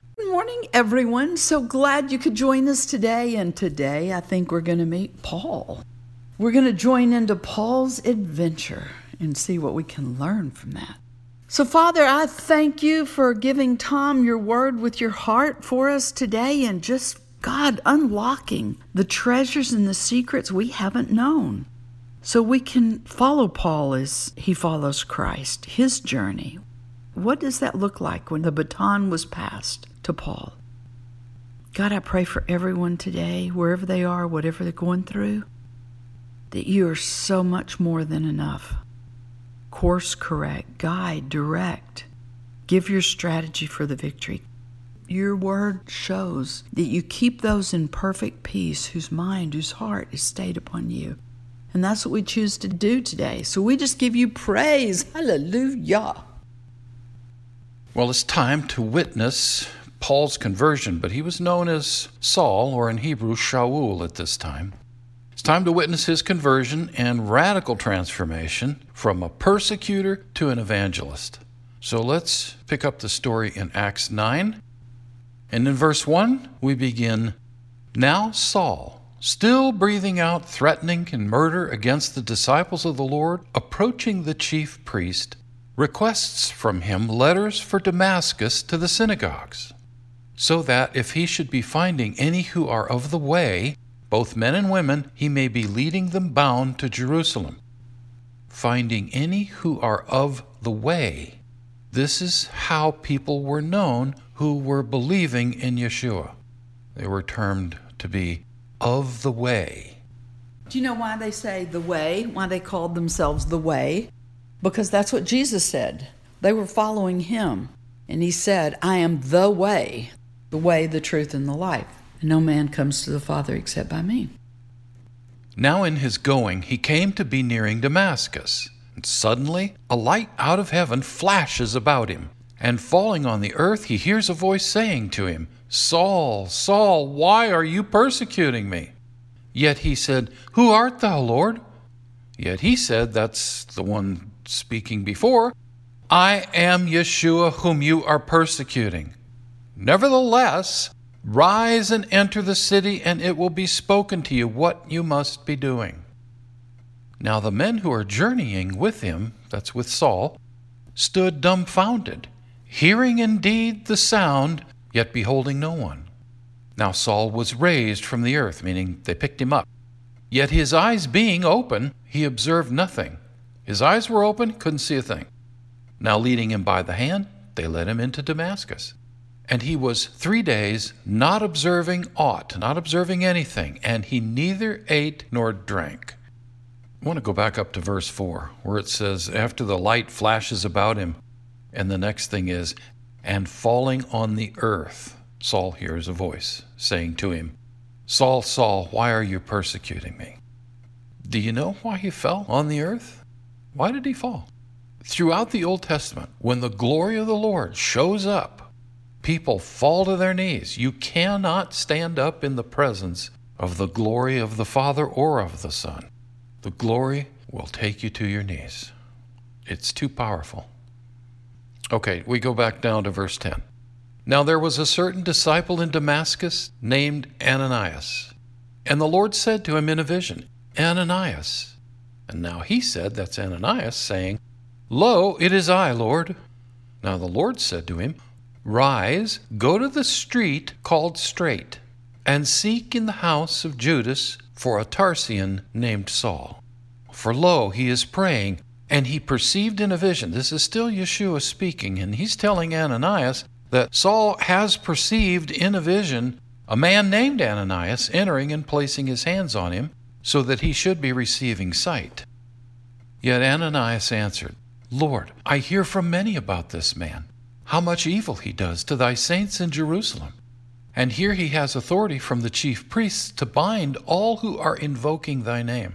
Good morning, everyone. So glad you could join us today. And today, I think we're going to meet Paul. We're going to join into Paul's adventure and see what we can learn from that. So, Father, I thank you for giving Tom your word with your heart for us today and just, God, unlocking the treasures and the secrets we haven't known so we can follow Paul as he follows Christ, his journey. What does that look like when the baton was passed to Paul? God, I pray for everyone today, wherever they are, whatever they're going through, that you are so much more than enough. Course correct, guide, direct. Give your strategy for the victory. Your word shows that you keep those in perfect peace whose mind, whose heart is stayed upon you. And that's what we choose to do today. So we just give you praise. Hallelujah. Well, it's time to witness Paul's conversion, but he was known as Saul, or in Hebrew, Shaul at this time. It's time to witness his conversion and radical transformation from a persecutor to an evangelist. So let's pick up the story in Acts 9. And in verse 1, we begin, "Now Saul, still breathing out threatening and murder against the disciples of the Lord, approaching the chief priest, requests from him letters for Damascus to the synagogues, so that if he should be finding any who are of the way, both men and women, he may be leading them bound to Jerusalem." Finding any who are of the way. This is how people were known who were believing in Yeshua. They were termed to be of the way. Do you know why they say the way? Why they called themselves the way? Because that's what Jesus said. They were following him. And he said, "I am the way, the truth, and the life. And no man comes to the Father except by me." Now in his going, he came to be nearing Damascus. And suddenly a light out of heaven flashes about him. And falling on the earth, he hears a voice saying to him, "Saul, Saul, why are you persecuting me?" Yet he said, "Who art thou, Lord?" Yet he said, that's the one speaking before, "I am Yeshua whom you are persecuting. Nevertheless, rise and enter the city, and it will be spoken to you what you must be doing." Now the men who are journeying with him, that's with Saul, stood dumbfounded, hearing indeed the sound, yet beholding no one. Now Saul was raised from the earth, meaning they picked him up. Yet his eyes being open, he observed nothing. His eyes were open, couldn't see a thing. Now leading him by the hand, they led him into Damascus. And he was 3 days not observing aught, not observing anything, and he neither ate nor drank. I want to go back up to verse 4, where it says, after the light flashes about him, and the next thing is, "And falling on the earth, Saul hears a voice saying to him, 'Saul, Saul, why are you persecuting me?'" Do you know why he fell on the earth? Why did he fall? Throughout the Old Testament, when the glory of the Lord shows up, people fall to their knees. You cannot stand up in the presence of the glory of the Father or of the Son. The glory will take you to your knees. It's too powerful. Okay, we go back down to verse 10. "Now there was a certain disciple in Damascus named Ananias. And the Lord said to him in a vision, 'Ananias.' And now he said," that's Ananias, saying, "Lo, it is I, Lord." Now the Lord said to him, "Rise, go to the street called Straight, and seek in the house of Judas for a Tarsian named Saul. For lo, he is praying, and he perceived in a vision." This is still Yeshua speaking, and he's telling Ananias that Saul has perceived in a vision a man named Ananias entering and placing his hands on him so that he should be receiving sight. Yet Ananias answered, "Lord, I hear from many about this man, how much evil he does to thy saints in Jerusalem. And here he has authority from the chief priests to bind all who are invoking thy name."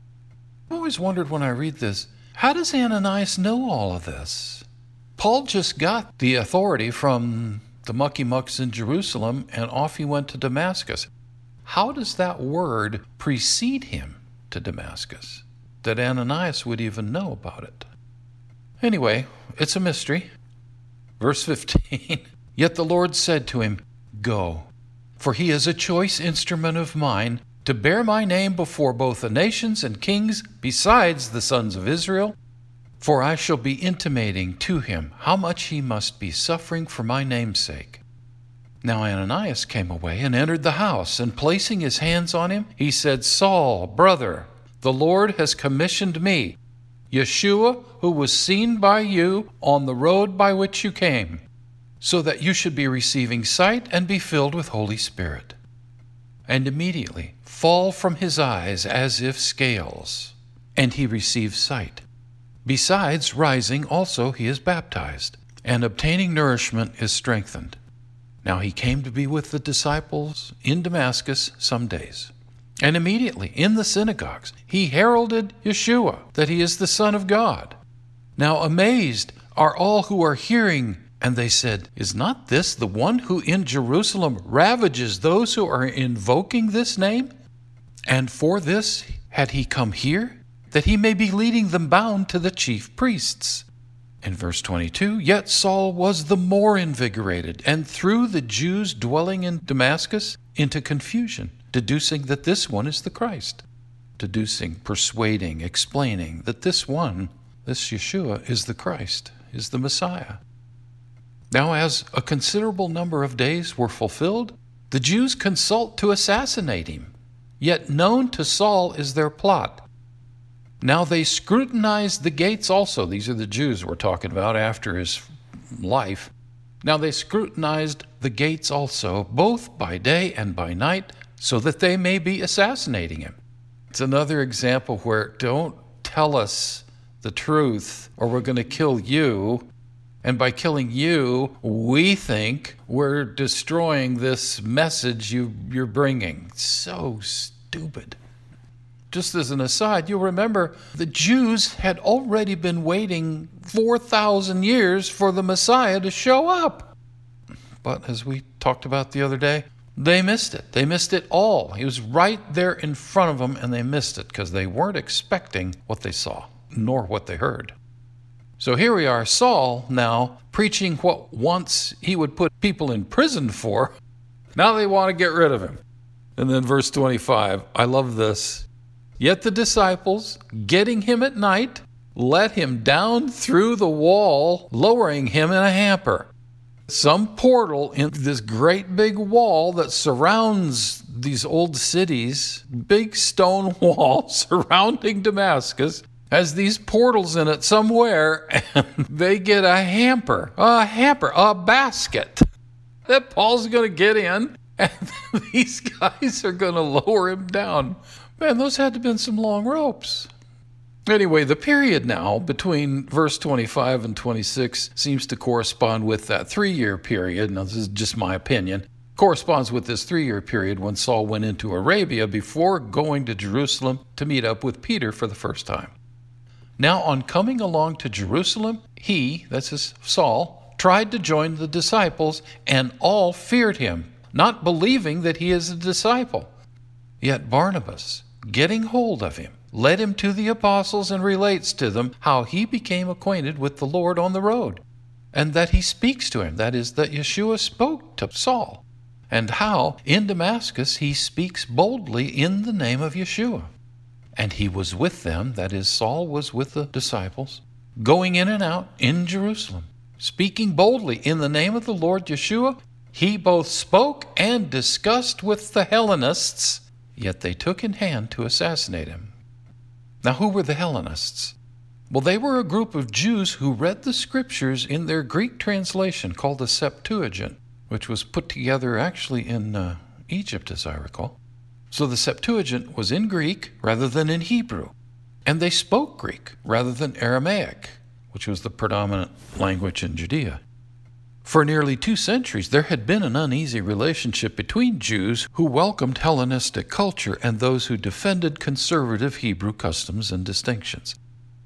I always wondered when I read this, how does Ananias know all of this? Paul just got the authority from the mucky mucks in Jerusalem, and off he went to Damascus. How does that word precede him to Damascus, that Ananias would even know about it? Anyway, it's a mystery. Verse 15, Yet the Lord said to him, Go, for he is a choice instrument of mine, to bear my name before both the nations and kings, besides the sons of Israel. For I shall be intimating to him how much he must be suffering for my name's sake. Now Ananias came away and entered the house, and placing his hands on him, he said, Saul, brother, the Lord has commissioned me, Yeshua, who was seen by you on the road by which you came, so that you should be receiving sight and be filled with Holy Spirit. And immediately fall from his eyes as if scales, and he received sight. Besides rising also he is baptized, and obtaining nourishment is strengthened. Now he came to be with the disciples in Damascus some days. And immediately in the synagogues he heralded Yeshua, that he is the Son of God. Now amazed are all who are hearing, and they said, Is not this the one who in Jerusalem ravages those who are invoking this name? And for this had he come here, that he may be leading them bound to the chief priests. In verse 22, Yet Saul was the more invigorated, and threw the Jews dwelling in Damascus into confusion, deducing that this one is the Christ. Deducing, persuading, explaining that this one, this Yeshua, is the Christ, is the Messiah. Now as a considerable number of days were fulfilled, the Jews consult to assassinate him. Yet known to Saul is their plot. Now they scrutinized the gates also. These are the Jews we're talking about after his life. Now they scrutinized the gates also, both by day and by night, so that they may be assassinating him. It's another example where don't tell us the truth or we're going to kill you. And by killing you, we think we're destroying this message you're bringing. So stupid. Just as an aside, you'll remember the Jews had already been waiting 4,000 years for the Messiah to show up. But as we talked about the other day, they missed it. They missed it all. He was right there in front of them, and they missed it because they weren't expecting what they saw, nor what they heard. So here we are, Saul now preaching what once he would put people in prison for. Now they want to get rid of him. And then verse 25, I love this. Yet the disciples, getting him at night, let him down through the wall, lowering him in a hamper. Some portal in this great big wall that surrounds these old cities, big stone wall surrounding Damascus, has these portals in it somewhere, and they get a basket that Paul's going to get in, and these guys are going to lower him down. Man, those had to have been some long ropes. Anyway, the period now between verse 25 and 26 seems to correspond with that 3-year period. Now, this is just my opinion. Corresponds with this 3-year period when Saul went into Arabia before going to Jerusalem to meet up with Peter for the first time. Now, on coming along to Jerusalem, he, that's his Saul, tried to join the disciples, and all feared him, not believing that he is a disciple. Yet Barnabas, getting hold of him, led him to the apostles and relates to them how he became acquainted with the Lord on the road, and that he speaks to him, that is, that Yeshua spoke to Saul, and how in Damascus he speaks boldly in the name of Yeshua. And he was with them, that is, Saul was with the disciples, going in and out in Jerusalem, speaking boldly in the name of the Lord Yeshua. He both spoke and discussed with the Hellenists, yet they took in hand to assassinate him. Now, who were the Hellenists? Well, they were a group of Jews who read the scriptures in their Greek translation called the Septuagint, which was put together actually in Egypt, as I recall. So the Septuagint was in Greek rather than in Hebrew, and they spoke Greek rather than Aramaic, which was the predominant language in Judea. For nearly 2 centuries, there had been an uneasy relationship between Jews who welcomed Hellenistic culture and those who defended conservative Hebrew customs and distinctions.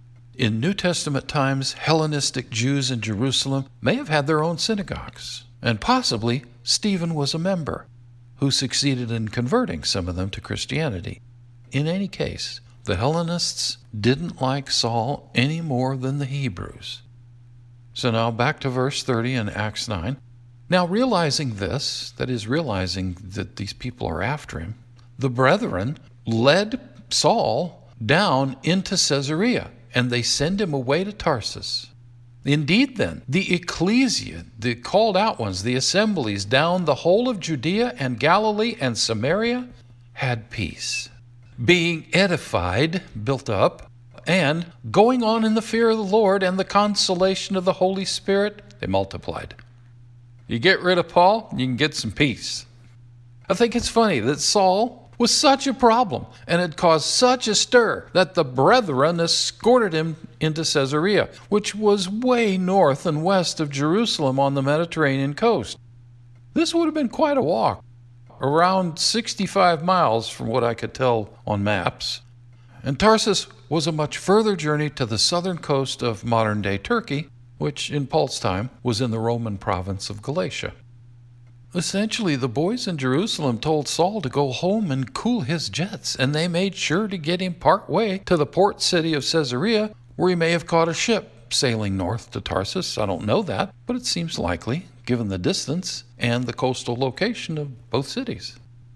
In New Testament times, Hellenistic Jews in Jerusalem may have had their own synagogues, and possibly Stephen was a member, who succeeded in converting some of them to Christianity. In any case, the Hellenists didn't like Saul any more than the Hebrews. So now back to verse 30 in Acts 9. Now, realizing this, that is, realizing that these people are after him, the brethren led Saul down into Caesarea, and they send him away to Tarsus. Indeed, then, the ecclesia, the called out ones, the assemblies down the whole of Judea and Galilee and Samaria had peace, being edified, built up, and going on in the fear of the Lord and the consolation of the Holy Spirit, they multiplied. You get rid of Paul, you can get some peace. I think it's funny that Saul was such a problem and had caused such a stir that the brethren escorted him into Caesarea, which was way north and west of Jerusalem on the Mediterranean coast. This would have been quite a walk, around 65 miles from what I could tell on maps. And Tarsus was a much further journey to the southern coast of modern-day Turkey, which in Paul's time was in the Roman province of Galatia. Essentially, the boys in Jerusalem told Saul to go home and cool his jets, and they made sure to get him part way to the port city of Caesarea, where he may have caught a ship sailing north to Tarsus. I don't know that, but it seems likely, given the distance and the coastal location of both cities.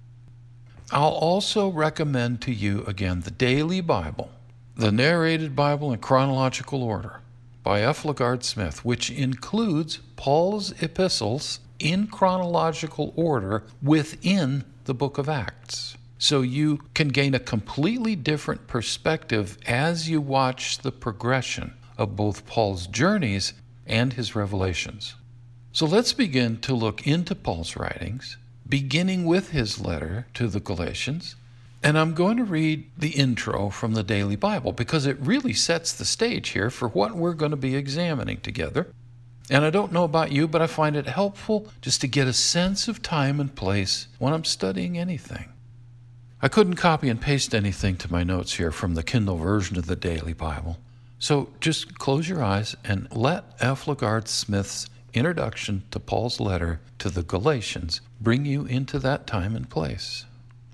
I'll also recommend to you again the Daily Bible, the narrated Bible in chronological order by F. LaGard Smith, which includes Paul's epistles in chronological order within the book of Acts. So you can gain a completely different perspective as you watch the progression of both Paul's journeys and his revelations. So let's begin to look into Paul's writings, beginning with his letter to the Galatians. And I'm going to read the intro from the Daily Bible because it really sets the stage here for what we're going to be examining together. And I don't know about you, but I find it helpful just to get a sense of time and place when I'm studying anything. I couldn't copy and paste anything to my notes here from the Kindle version of the Daily Bible. So just close your eyes and let F. LaGard Smith's introduction to Paul's letter to the Galatians bring you into that time and place.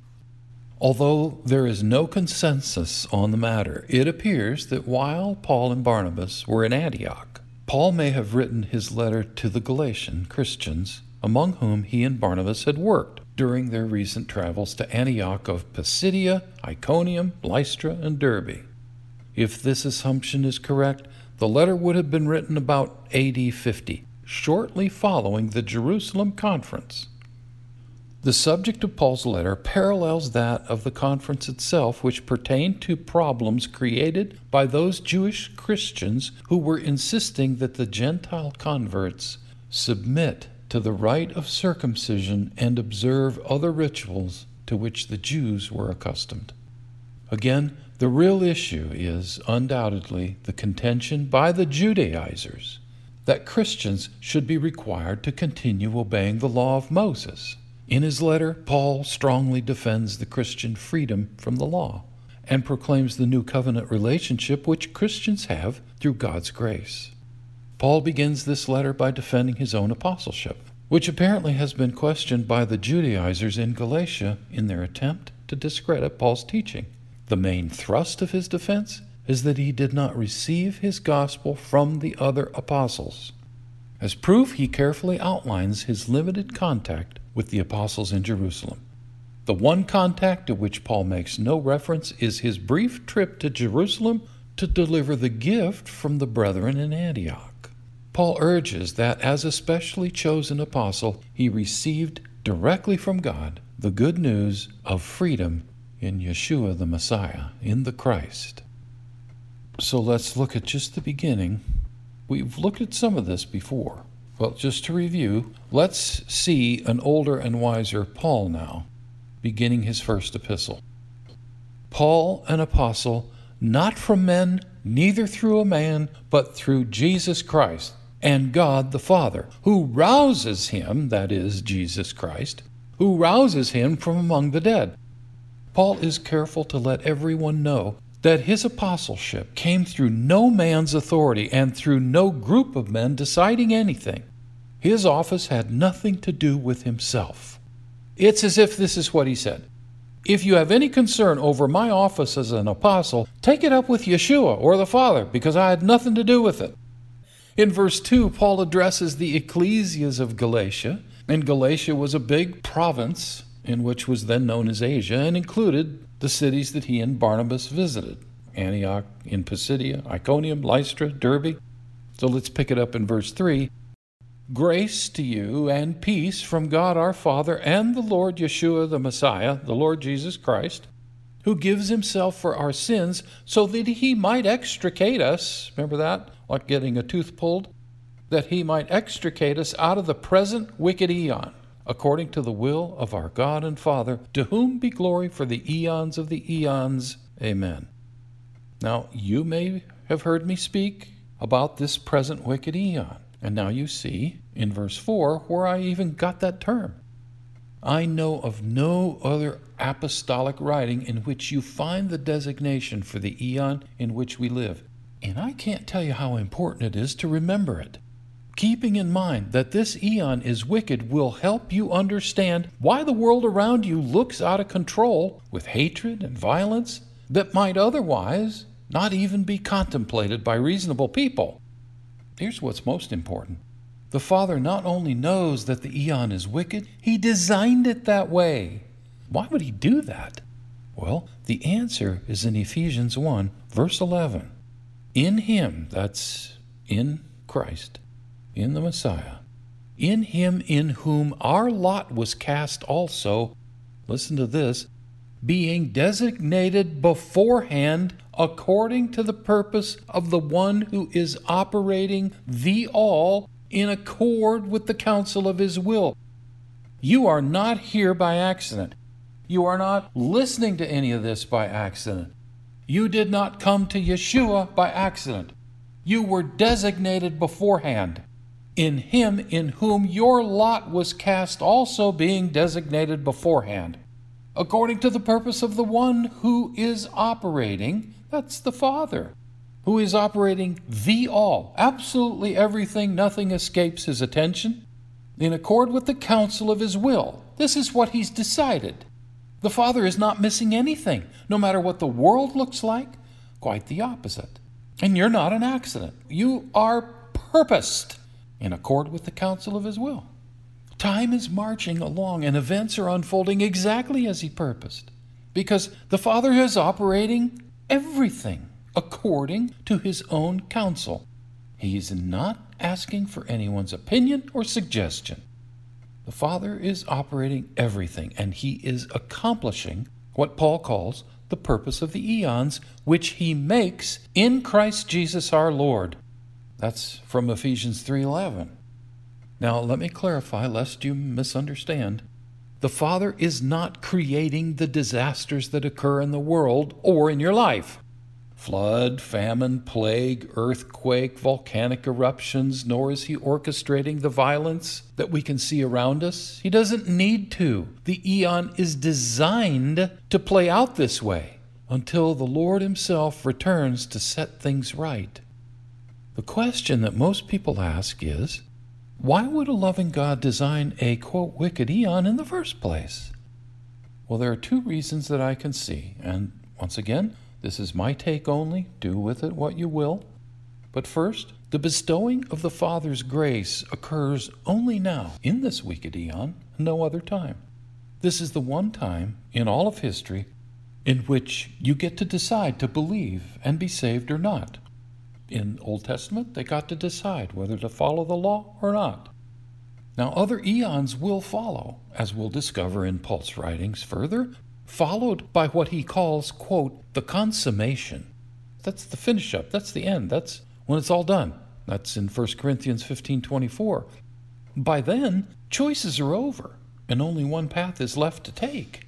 Although there is no consensus on the matter, it appears that while Paul and Barnabas were in Antioch, Paul may have written his letter to the Galatian Christians, among whom he and Barnabas had worked during their recent travels to Antioch of Pisidia, Iconium, Lystra, and Derbe. If this assumption is correct, the letter would have been written about AD 50, shortly following the Jerusalem conference. The subject of Paul's letter parallels that of the conference itself, which pertained to problems created by those Jewish Christians who were insisting that the Gentile converts submit to the rite of circumcision and observe other rituals to which the Jews were accustomed. Again, the real issue is undoubtedly the contention by the Judaizers that Christians should be required to continue obeying the law of Moses. In his letter, Paul strongly defends the Christian freedom from the law and proclaims the new covenant relationship which Christians have through God's grace. Paul begins this letter by defending his own apostleship, which apparently has been questioned by the Judaizers in Galatia in their attempt to discredit Paul's teaching. The main thrust of his defense is that he did not receive his gospel from the other apostles. As proof, he carefully outlines his limited contact with the apostles in Jerusalem. The one contact to which Paul makes no reference is his brief trip to Jerusalem to deliver the gift from the brethren in Antioch. Paul urges that as a specially chosen apostle, he received directly from God the good news of freedom in Yeshua the Messiah, in the Christ. So let's look at just the beginning. We've looked at some of this before. Well, just to review, let's see an older and wiser Paul now, beginning his first epistle. Paul, an apostle, not from men, neither through a man, but through Jesus Christ, and God the Father, who rouses him, that is, Jesus Christ, who rouses him from among the dead. Paul is careful to let everyone know that his apostleship came through no man's authority and through no group of men deciding anything. His office had nothing to do with himself. It's as if this is what he said: if you have any concern over my office as an apostle, take it up with Yeshua or the Father, because I had nothing to do with it. In verse 2, Paul addresses the ecclesias of Galatia, and Galatia was a big province in which was then known as Asia, and included the cities that he and Barnabas visited: Antioch in Pisidia, Iconium, Lystra, Derbe. So let's pick it up in verse 3. Grace to you and peace from God our Father and the Lord Yeshua the Messiah, the Lord Jesus Christ, who gives himself for our sins so that he might extricate us, remember that, like getting a tooth pulled, that he might extricate us out of the present wicked eon, according to the will of our God and Father, to whom be glory for the eons of the eons. Amen. Now, you may have heard me speak about this present wicked eon, and now you see in verse 4 where I even got that term. I know of no other apostolic writing in which you find the designation for the eon in which we live, and I can't tell you how important it is to remember it. Keeping in mind that this eon is wicked will help you understand why the world around you looks out of control with hatred and violence that might otherwise not even be contemplated by reasonable people. Here's what's most important. The Father not only knows that the eon is wicked, he designed it that way. Why would he do that? Well, the answer is in Ephesians 1, verse 11. In him, that's in Christ, in the Messiah, in him in whom our lot was cast also, listen to this, being designated beforehand according to the purpose of the one who is operating the all in accord with the counsel of his will. You are not here by accident. You are not listening to any of this by accident. You did not come to Yeshua by accident. You were designated beforehand. In him in whom your lot was cast also being designated beforehand, according to the purpose of the one who is operating, that's the Father, who is operating the all, absolutely everything, nothing escapes his attention, in accord with the counsel of his will. This is what he's decided. The Father is not missing anything, no matter what the world looks like, quite the opposite. And you're not an accident. You are purposed in accord with the counsel of his will. Time is marching along and events are unfolding exactly as he purposed, because the Father is operating everything according to his own counsel. He is not asking for anyone's opinion or suggestion. The Father is operating everything, and he is accomplishing what Paul calls the purpose of the eons, which he makes in Christ Jesus our Lord. That's from Ephesians 3:11. Now, let me clarify, lest you misunderstand. The Father is not creating the disasters that occur in the world or in your life. Flood, famine, plague, earthquake, volcanic eruptions, nor is he orchestrating the violence that we can see around us. He doesn't need to. The eon is designed to play out this way until the Lord himself returns to set things right. The question that most people ask is, why would a loving God design a, quote, wicked eon in the first place? Well, there are two reasons that I can see, and once again, this is my take only. Do with it what you will. But first, the bestowing of the Father's grace occurs only now, in this wicked eon, no other time. This is the one time in all of history in which you get to decide to believe and be saved or not. In Old Testament, they got to decide whether to follow the law or not. Now, other eons will follow, as we'll discover in Paul's writings further, followed by what he calls, quote, the consummation. That's the finish up. That's the end. That's when it's all done. That's in 1 Corinthians 15:24. By then, choices are over, and only one path is left to take.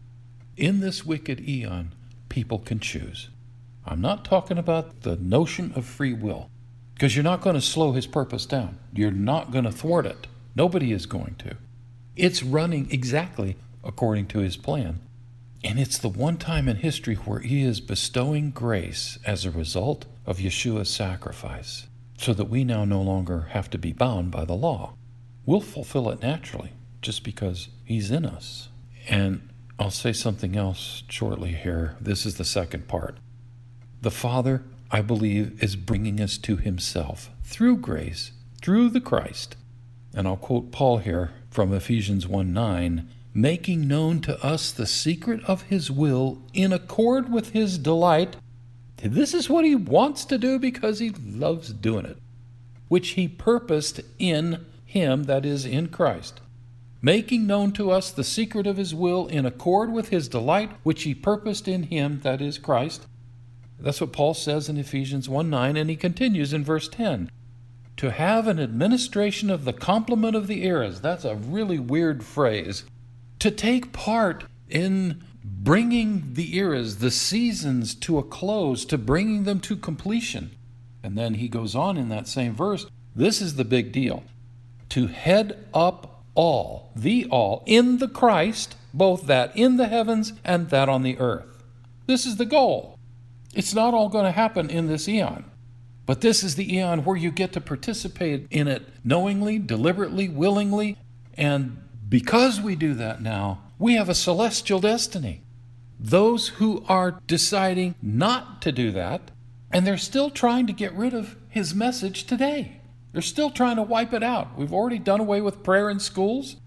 In this wicked eon, people can choose. I'm not talking about the notion of free will, because you're not going to slow his purpose down. You're not going to thwart it. Nobody is going to. It's running exactly according to his plan. And it's the one time in history where he is bestowing grace as a result of Yeshua's sacrifice, so that we now no longer have to be bound by the law. We'll fulfill it naturally, just because he's in us. And I'll say something else shortly here. This is the second part. The Father I believe, is bringing us to himself through grace, through the Christ. And I'll quote Paul here from Ephesians 1:9, making known to us the secret of his will in accord with his delight. This is what he wants to do because he loves doing it, which he purposed in him, that is, in Christ. Making known to us the secret of his will in accord with his delight, which he purposed in him, that is, Christ. That's what Paul says in Ephesians 1:9, and he continues in verse 10. To have an administration of the complement of the eras. That's a really weird phrase. To take part in bringing the eras, the seasons, to a close, to bringing them to completion. And then he goes on in that same verse, this is the big deal. To head up all, in the Christ, both that in the heavens and that on the earth. This is the goal. It's not all going to happen in this eon, but this is the eon where you get to participate in it knowingly, deliberately, willingly, and because we do that now, we have a celestial destiny. Those who are deciding not to do that, and they're still trying to get rid of his message today. They're still trying to wipe it out. We've already done away with prayer in schools.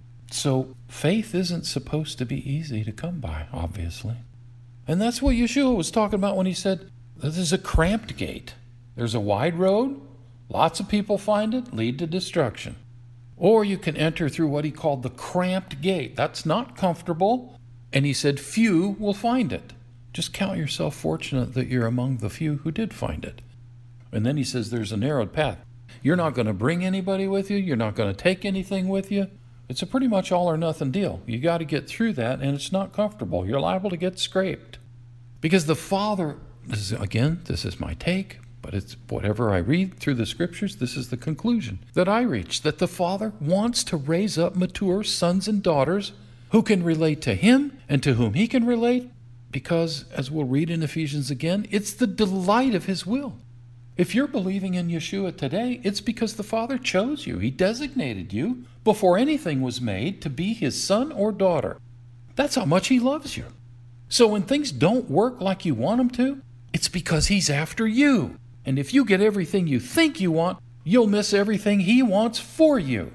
So faith isn't supposed to be easy to come by, obviously. And that's what Yeshua was talking about when he said, this is a cramped gate. There's a wide road. Lots of people find it, lead to destruction. Or you can enter through what he called the cramped gate. That's not comfortable. And he said, few will find it. Just count yourself fortunate that you're among the few who did find it. And then he says there's a narrowed path. You're not going to bring anybody with you. You're not going to take anything with you. It's a pretty much all or nothing deal. You got to get through that, and it's not comfortable. You're liable to get scraped. Because the Father, this is my take, but it's whatever I read through the scriptures, this is the conclusion that I reach, that the Father wants to raise up mature sons and daughters who can relate to him and to whom he can relate, because, as we'll read in Ephesians again, it's the delight of his will. If you're believing in Yeshua today, it's because the Father chose you. He designated you before anything was made to be his son or daughter. That's how much he loves you. So when things don't work like you want them to, it's because he's after you. And if you get everything you think you want, you'll miss everything he wants for you.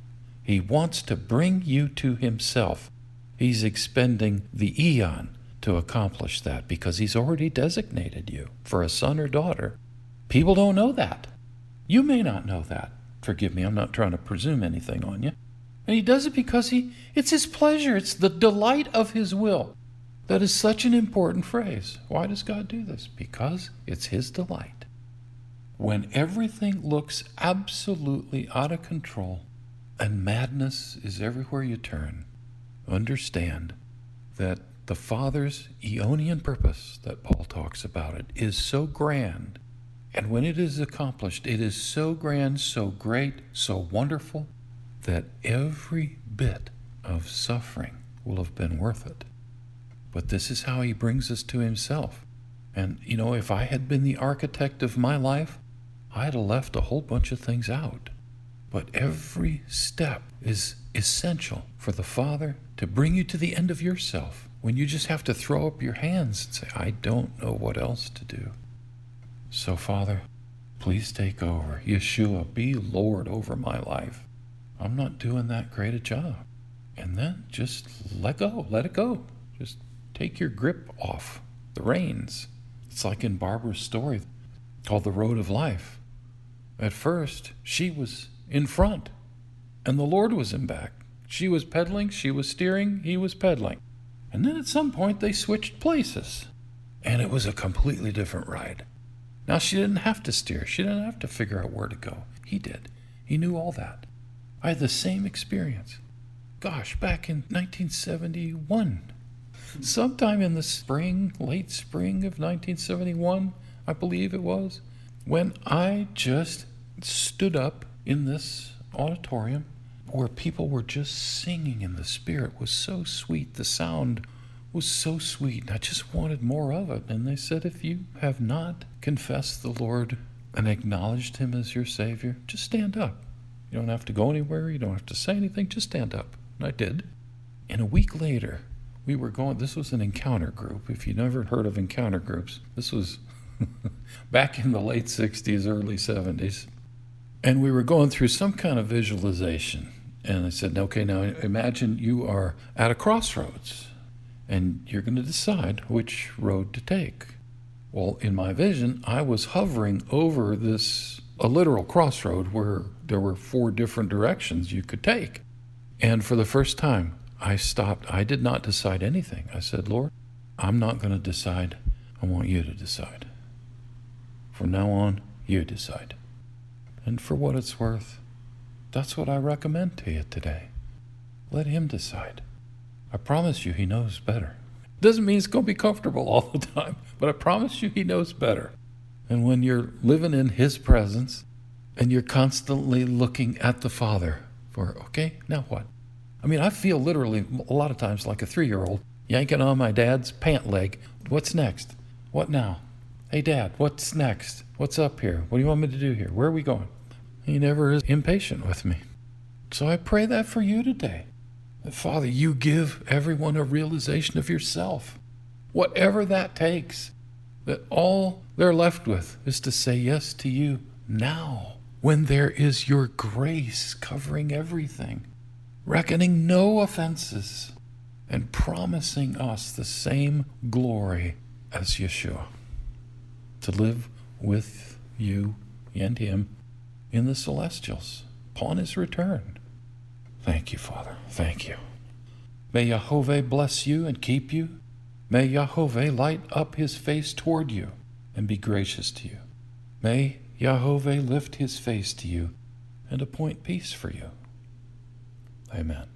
He wants to bring you to himself. He's expending the eon to accomplish that because he's already designated you for a son or daughter. People don't know that. You may not know that. Forgive me, I'm not trying to presume anything on you. And he does it because it's his pleasure. It's the delight of his will. That is such an important phrase. Why does God do this? Because it's his delight. When everything looks absolutely out of control and madness is everywhere you turn, understand that the Father's Aeonian purpose that Paul talks about it is so grand. And when it is accomplished, it is so grand, so great, so wonderful, that every bit of suffering will have been worth it. But this is how he brings us to himself. And, if I had been the architect of my life, I'd have left a whole bunch of things out. But every step is essential for the Father to bring you to the end of yourself, when you just have to throw up your hands and say, I don't know what else to do. So, Father, please take over. Yeshua, be Lord over my life. I'm not doing that great a job. And then just let it go. Just take your grip off the reins. It's like in Barbara's story called The Road of Life. At first, she was in front, and the Lord was in back. She was pedaling, she was steering, he was pedaling. And then at some point, they switched places, and it was a completely different ride. Now, she didn't have to steer. She didn't have to figure out where to go. He did. He knew all that. I had the same experience. Gosh, back in 1971. Sometime in the spring, late spring of 1971, I believe it was, when I just stood up in this auditorium where people were just singing and the Spirit was so sweet. The sound was so sweet, and I just wanted more of it. And they said, if you have not confessed the Lord and acknowledged him as your Savior, just stand up. You don't have to go anywhere. You don't have to say anything. Just stand up. And I did. And a week later, this was an encounter group. If you never heard of encounter groups, this was back in the late 60s, early 70s. And we were going through some kind of visualization. And I said, okay, now imagine you are at a crossroads and you're going to decide which road to take. Well, in my vision, I was hovering over a literal crossroad where there were 4 different directions you could take. And for the first time, I stopped. I did not decide anything. I said, Lord, I'm not going to decide. I want you to decide. From now on, you decide. And for what it's worth, that's what I recommend to you today. Let him decide. I promise you he knows better. Doesn't mean it's going to be comfortable all the time, but I promise you he knows better. And when you're living in his presence and you're constantly looking at the Father for, okay, now what? I mean, I feel literally a lot of times like a 3-year-old yanking on my dad's pant leg. What's next? What now? Hey, Dad, what's next? What's up here? What do you want me to do here? Where are we going? He never is impatient with me. So I pray that for you today. That, Father, you give everyone a realization of yourself. Whatever that takes, that all they're left with is to say yes to you now, when there is your grace covering everything, reckoning no offenses, and promising us the same glory as Yeshua, to live with you and him in the celestials upon his return. Thank you, Father. Thank you. May Yahovah bless you and keep you. May Yahovah light up his face toward you and be gracious to you. May Yahovah lift his face to you and appoint peace for you. Amen.